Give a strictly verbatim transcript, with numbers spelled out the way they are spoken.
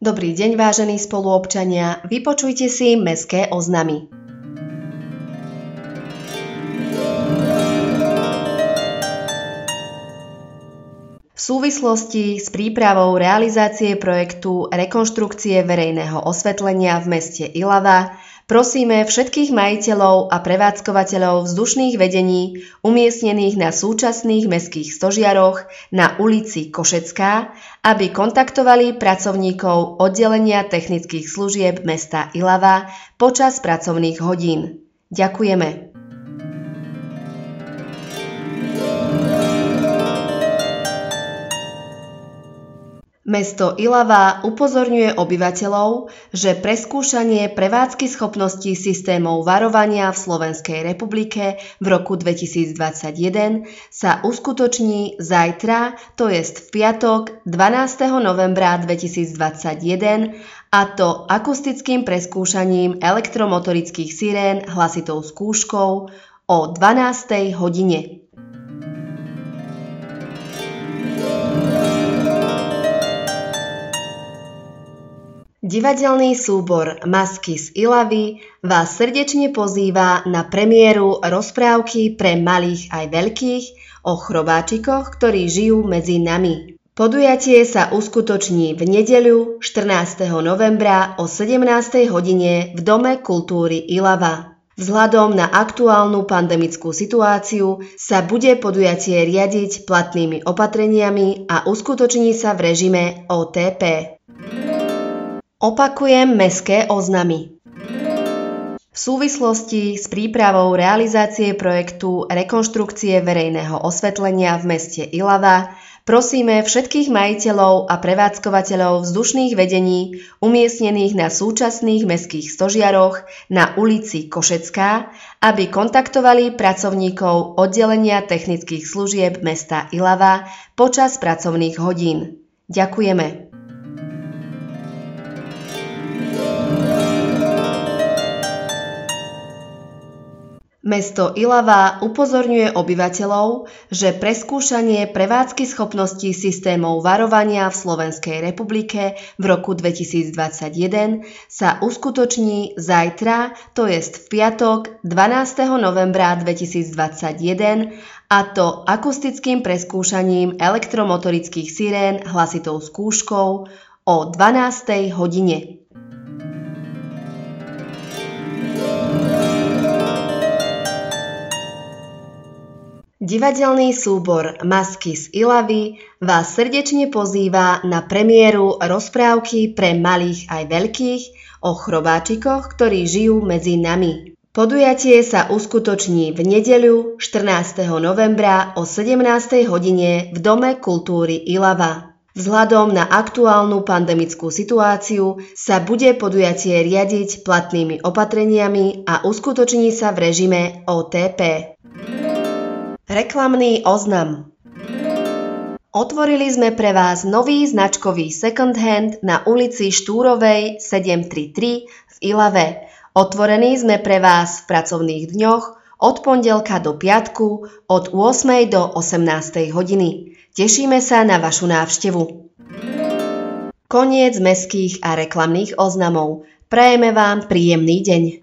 Dobrý deň, vážení spoluobčania, vypočujte si mestské oznamy. V súvislosti s prípravou realizácie projektu rekonštrukcie verejného osvetlenia v meste Ilava prosíme všetkých majiteľov a prevádzkovateľov vzdušných vedení umiestnených na súčasných mestských stožiaroch na ulici Košecká, aby kontaktovali pracovníkov oddelenia technických služieb mesta Ilava počas pracovných hodín. Ďakujeme. Mesto Ilava upozorňuje obyvateľov, že preskúšanie prevádzky schopností systémov varovania v Slovenskej republike v roku dvetisícdvadsaťjeden sa uskutoční zajtra, to jest v piatok dvanásteho novembra dvetisícdvadsaťjeden, a to akustickým preskúšaním elektromotorických sirén hlasitou skúškou o dvanástej hodine. Divadelný súbor Masky z Ilavy vás srdečne pozýva na premiéru rozprávky pre malých aj veľkých o chrobáčikoch, ktorí žijú medzi nami. Podujatie sa uskutoční v nedeľu štrnásteho novembra o sedemnástej hodine v Dome kultúry Ilava. Vzhľadom na aktuálnu pandemickú situáciu sa bude podujatie riadiť platnými opatreniami a uskutoční sa v režime ó té pé. Opakujem mestské oznamy. V súvislosti s prípravou realizácie projektu rekonštrukcie verejného osvetlenia v meste Ilava prosíme všetkých majiteľov a prevádzkovateľov vzdušných vedení umiestnených na súčasných mestských stožiaroch na ulici Košecká, aby kontaktovali pracovníkov oddelenia technických služieb mesta Ilava počas pracovných hodín. Ďakujeme. Mesto Ilava upozorňuje obyvateľov, že preskúšanie prevádzky schopností systémov varovania v Slovenskej republike v roku dvetisícdvadsaťjeden sa uskutoční zajtra, to jest v piatok dvanásteho novembra dvetisícdvadsaťjeden, a to akustickým preskúšaním elektromotorických sirén hlasitou skúškou o dvanástej hodine. Divadelný súbor Masky z Ilavy vás srdečne pozýva na premiéru rozprávky pre malých aj veľkých o chrobáčikoch, ktorí žijú medzi nami. Podujatie sa uskutoční v nedeľu štrnásteho novembra o sedemnástej hodine v Dome kultúry Ilava. Vzhľadom na aktuálnu pandemickú situáciu sa bude podujatie riadiť platnými opatreniami a uskutoční sa v režime ó té pé. Reklamný oznam. Otvorili sme pre vás nový značkový second hand na ulici Štúrovej sedemstotridsaťtri v Ilave. Otvorení sme pre vás v pracovných dňoch od pondelka do piatku od ôsmej do osemnástej hodiny. Tešíme sa na vašu návštevu. Koniec mestských a reklamných oznamov. Prajeme vám príjemný deň.